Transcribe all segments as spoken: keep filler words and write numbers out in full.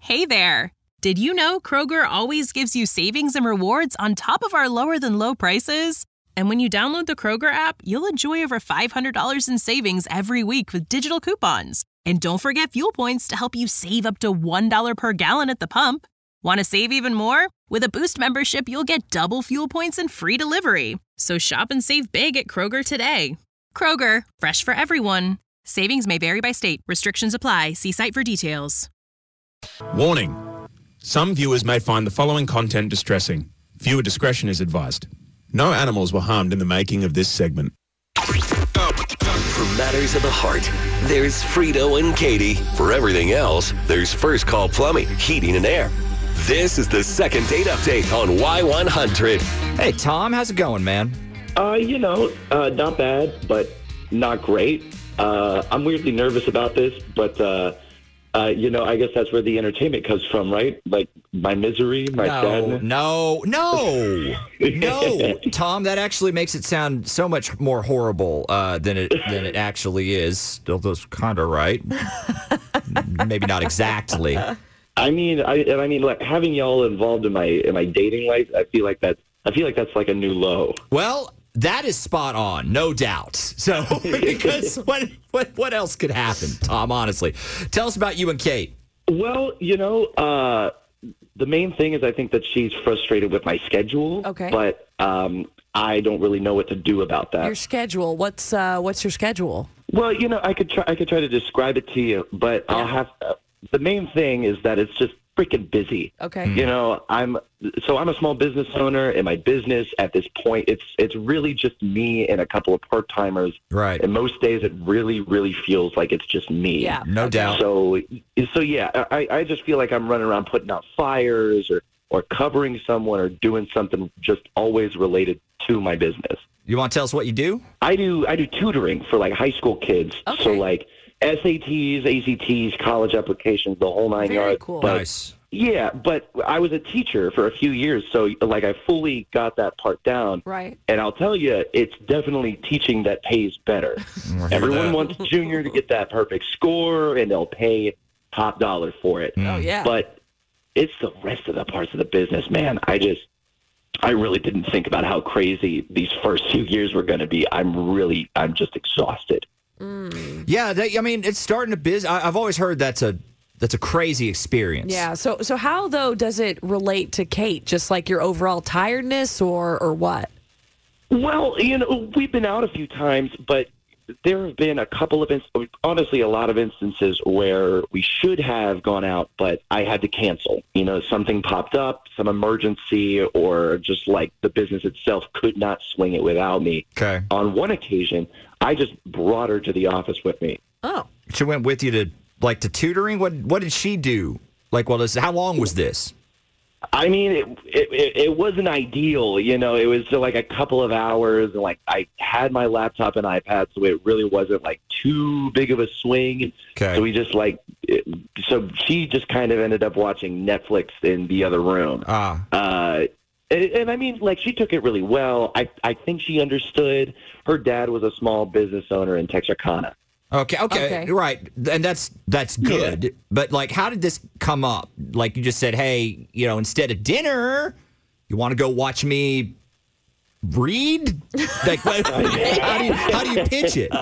Hey there! Did you know Kroger always gives you savings and rewards on top of our lower-than-low prices? And when you download the Kroger app, you'll enjoy over five hundred dollars in savings every week with digital coupons. And don't forget fuel points to help you save up to one dollar per gallon at the pump. Want to save even more? With a Boost membership, you'll get double fuel points and free delivery. So shop and save big at Kroger today. Kroger, fresh for everyone. Savings may vary by state. Restrictions apply. See site for details. Warning. Some viewers may find the following content distressing. Viewer discretion is advised. No animals were harmed in the making of this segment. For matters of the heart, there's Frito and Katie. For everything else, there's First Call Plumbing, Heating and Air. This is the second date update on Y one hundred. Hey, Tom, how's it going, man? Uh, you know, uh, not bad, but not great. Uh, I'm weirdly nervous about this, but, uh, uh, you know, I guess that's where the entertainment comes from, right? Like, my misery, my no, sadness. No, no, no. Tom, that actually makes it sound so much more horrible uh, than it than it actually is. Still, that's kind of right. Maybe not exactly. I mean, I and I mean, like having y'all involved in my in my dating life, I feel like that. I feel like that's like a new low. Well, that is spot on, no doubt. So, because what what what else could happen, Tom? Honestly, tell us about you and Kate. Well, you know, uh, the main thing is I think that she's frustrated with my schedule. Okay. But um, I don't really know what to do about that. Your schedule. What's uh, what's your schedule? Well, you know, I could try. I could try to describe it to you, but Yeah. I'll have. Uh, the main thing is that it's just freaking busy. Okay. You know, I'm so I'm a small business owner, and my business at this point, it's it's really just me and a couple of part timers. Right. And most days, it really, really feels like it's just me. Yeah. No Okay. doubt. So, so yeah, I, I just feel like I'm running around putting out fires or or covering someone or doing something just always related to my business. You want to tell us what you do? I do I do tutoring for like high school kids. Okay. So like S A Ts, A C Ts, college applications, the whole nine Very yards. cool. But, Nice. yeah, but I was a teacher for a few years, so like I fully got that part down. Right. And I'll tell you, it's definitely teaching that pays better. Everyone wants Junior to get that perfect score, and they'll pay top dollar for it. Oh yeah. But it's the rest of the parts of the business, man. I just, I really didn't think about how crazy these first few years were going to be. I'm really, I'm just exhausted. Yeah, that, I mean, it's starting to biz. I, I've always heard that's a that's a crazy experience. Yeah. So so how though does it relate to Kate? Just like your overall tiredness, or or what? Well, you know, we've been out a few times, but there have been a couple of, inst- honestly, a lot of instances where we should have gone out, but I had to cancel. You know, something popped up, some emergency, or just like the business itself could not swing it without me. Okay. On one occasion, I just brought her to the office with me. Oh. She went with you to like to tutoring. What what did she do? Like, well, this, how long was this? I mean, it, it it wasn't ideal, you know. It was like a couple of hours, and like I had my laptop and iPad, so it really wasn't like too big of a swing. Okay. So we just like, it, so she just kind of ended up watching Netflix in the other room. Ah. Uh, and, and I mean, like she took it really well. I I think she understood. Her dad was a small business owner in Texarkana. Okay, okay, Okay. right, and that's that's good. But like, how did this come up? Like, you just said, "Hey, you know, instead of dinner, you want to go watch me read?" Like, what, how do you how do you pitch it?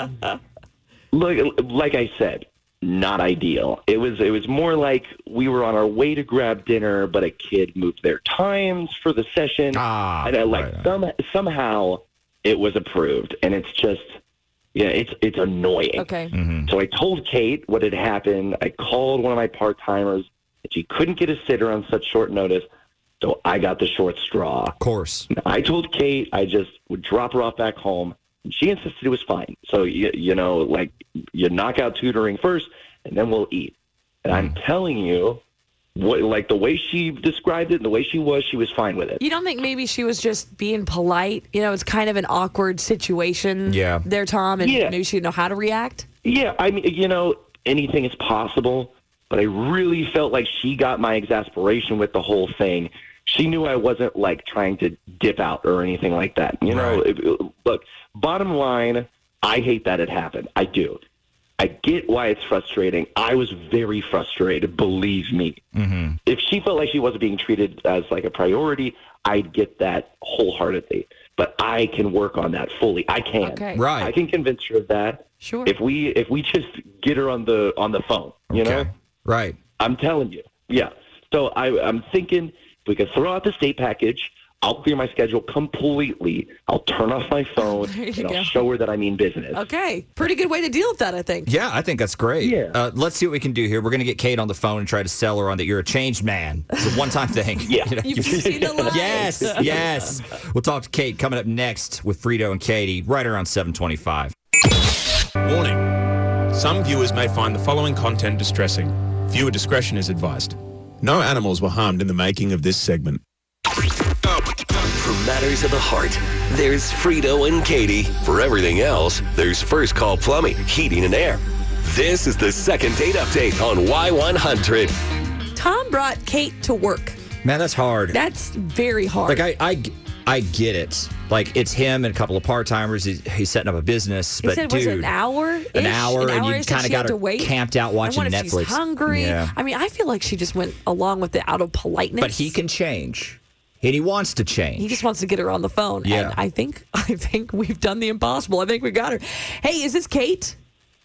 Look, like I said, not ideal. It was it was more like we were on our way to grab dinner, but a kid moved their times for the session, Ah, and I, like right. some somehow it was approved, and it's just. Yeah, it's it's annoying. Okay. So I told Kate what had happened. I called one of my part-timers, and she couldn't get a sitter on such short notice, so I got the short straw. Of course. I told Kate I just would drop her off back home, and she insisted it was fine. So, you, you know, like, you knock out tutoring first, and then we'll eat. And I'm telling you, what, like, the way she described it and the way she was, she was fine with it. You don't think maybe she was just being polite? You know, it's kind of an awkward situation Yeah. there, Tom, and Yeah. maybe she didn't know how to react? Yeah, I mean, you know, anything is possible, but I really felt like she got my exasperation with the whole thing. She knew I wasn't, like, trying to dip out or anything like that. You know, Right. it, it- look, bottom line, I hate that it happened. I do. I get why it's frustrating. I was very frustrated, believe me. Mm-hmm. If she felt like she wasn't being treated as like a priority, I'd get that wholeheartedly. But I can work on that fully. I can. Okay. Right. I can convince her of that. Sure. If we if we just get her on the on the phone, you Okay. know? Right. I'm telling you. Yeah. So I, I'm thinking if we could throw out the state package, I'll clear my schedule completely. I'll turn off my phone, There you and I'll go. show her that I mean business. Okay. Pretty good way to deal with that, I think. Yeah, I think that's great. Yeah. Uh, let's see what we can do here. We're going to get Kate on the phone and try to sell her on that you're a changed man. It's a one-time thing. Yeah. You know, You've seen the light. Yes, yes. We'll talk to Kate coming up next with Frito and Katie right around seven twenty-five. Warning. Some viewers may find the following content distressing. Viewer discretion is advised. No animals were harmed in the making of this segment. For matters of the heart, there's Frito and Katie. For everything else, there's First Call Plumbing, Heating and Air. This is the second date update on Y one hundred. Tom brought Kate to work. Man, that's hard. That's very hard. Like, I, I, I get it. Like, it's him and a couple of part-timers. He's, he's setting up a business. He But, said, dude, was it an hour? an hour, and you kind kinda got her camped out watching I wonder if Netflix. She's hungry. Yeah. I mean, I feel like she just went along with it out of politeness. But he can change. And he wants to change. He just wants to get her on the phone. Yeah. And I think I think we've done the impossible. I think we got her. Hey, is this Kate?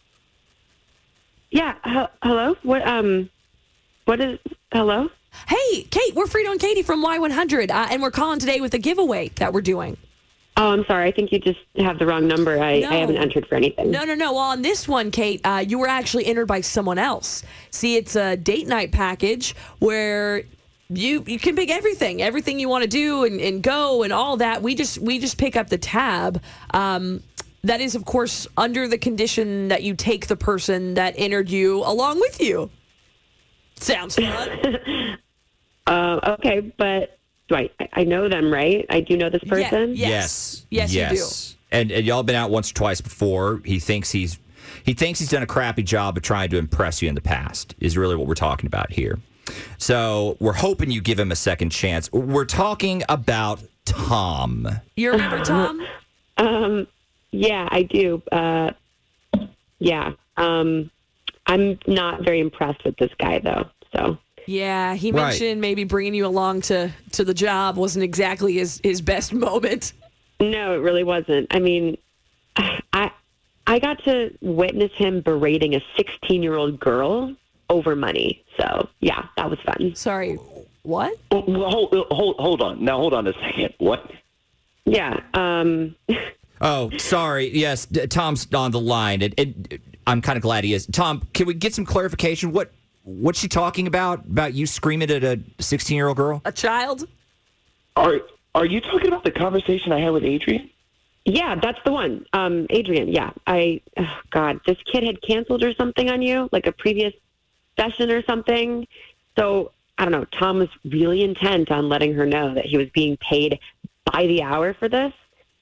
Yeah. H- hello. What? Um. What is? Hello. Hey, Kate, we're Frito and Katie from Y one hundred, uh, and we're calling today with a giveaway that we're doing. Oh, I'm sorry. I think you just have the wrong number. I, No. I haven't entered for anything. No, no, no. Well, on this one, Kate, uh, you were actually entered by someone else. See, it's a date night package where you you can pick everything, everything you want to do and, and go and all that. We just we just pick up the tab. Um, that is, of course, under the condition that you take the person that entered you along with you. Sounds fun. Uh, okay, but do I? I know them, right? I do know this person. Yeah. Yes. Yes, you yes. And, and y'all been out once or twice before. He thinks he's he thinks he's done a crappy job of trying to impress you in the past, is really what we're talking about here. So we're hoping you give him a second chance. We're talking about Tom. You remember Tom? Um. Yeah, I do. Uh. Yeah. Um. I'm not very impressed with this guy, though. So. Yeah, he Right. mentioned maybe bringing you along to, to the job wasn't exactly his, his best moment. No, it really wasn't. I mean, I I got to witness him berating a sixteen-year-old girl over money. So, yeah, that was fun. Sorry, what? Oh, well, hold, hold, hold on. Now, hold on a second. What? Yeah. Um. Oh, sorry. Yes, d- Tom's on the line. And, and I'm kind of glad he is. Tom, can we get some clarification? What what's she talking about? About you screaming at a sixteen-year-old girl? A child? Are Are you talking about the conversation I had with Adrian? Yeah, that's the one. Um, Adrian, yeah. I, oh God, this kid had canceled or something on you, like a previous session or something. So, I don't know, Tom was really intent on letting her know that he was being paid by the hour for this.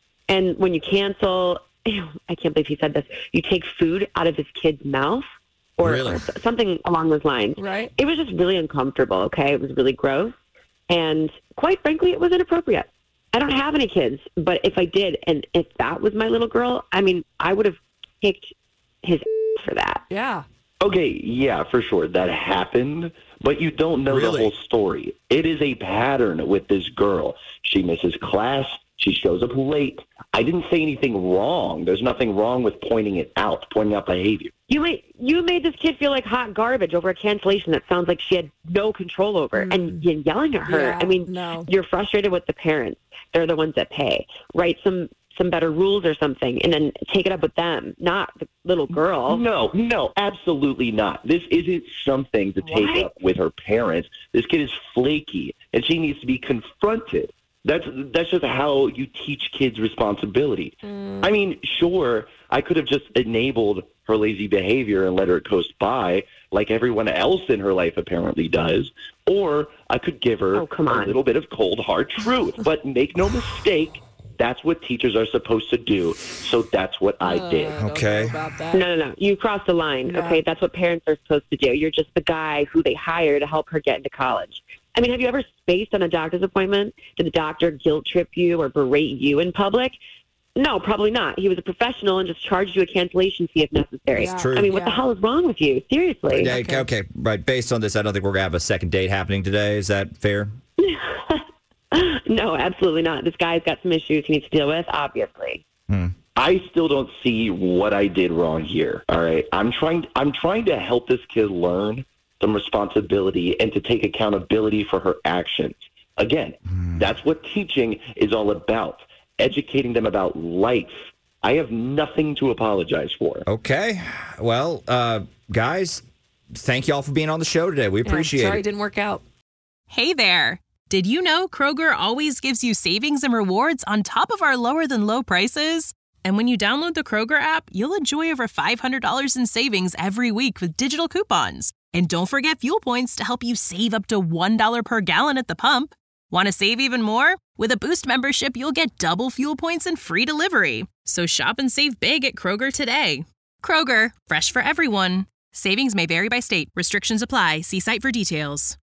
And when you cancel, I can't believe he said this, you take food out of his kid's mouth or, Really? or something along those lines. Right. It was just really uncomfortable, okay? It was really gross. And quite frankly, it was inappropriate. I don't have any kids, but if I did, and if that was my little girl, I mean, I would have kicked his for that. Yeah. Okay, yeah, for sure. That happened, but you don't know Really? the whole story. It is a pattern with this girl. She misses class. She shows up late. I didn't say anything wrong. There's nothing wrong with pointing it out, pointing out behavior. You made you made this kid feel like hot garbage over a cancellation that sounds like she had no control over, and you're yelling at her. Yeah, I mean, no. you're frustrated with the parents. They're the ones that pay. Write some some better rules or something, and then take it up with them, not the little girl. No, no, absolutely not. This isn't something to take What? up with her parents. This kid is flaky, and she needs to be confronted. That's that's just how you teach kids responsibility. I mean, sure, I could have just enabled her lazy behavior and let her coast by like everyone else in her life apparently does, or I could give her Oh, come a on. little bit of cold, hard truth. But make no mistake, that's what teachers are supposed to do, so that's what I did. I don't Okay. know about that. No, no, no. You crossed the line, Yeah. okay? That's what parents are supposed to do. You're just the guy who they hire to help her get into college. I mean, have you ever spaced on a doctor's appointment? Did the doctor guilt trip you or berate you in public? No, probably not. He was a professional and just charged you a cancellation fee if necessary. Yeah. True. I mean, what the Yeah. hell is wrong with you? Seriously. Okay. Okay. okay, right. Based on this, I don't think we're going to have a second date happening today. Is that fair? No, absolutely not. This guy's got some issues he needs to deal with, obviously. I still don't see what I did wrong here. All right, I'm trying. I'm trying to help this kid learn some responsibility and to take accountability for her actions. Again, that's what teaching is all about. Educating them about life. I have nothing to apologize for. Okay. Well, uh, guys, thank y'all for being on the show today. We Yeah, appreciate sorry it. it didn't work out. Hey there! Did you know Kroger always gives you savings and rewards on top of our lower than low prices? And when you download the Kroger app, you'll enjoy over five hundred dollars in savings every week with digital coupons. And don't forget fuel points to help you save up to one dollar per gallon at the pump. Want to save even more? With a Boost membership, you'll get double fuel points and free delivery. So shop and save big at Kroger today. Kroger, fresh for everyone. Savings may vary by state. Restrictions apply. See site for details.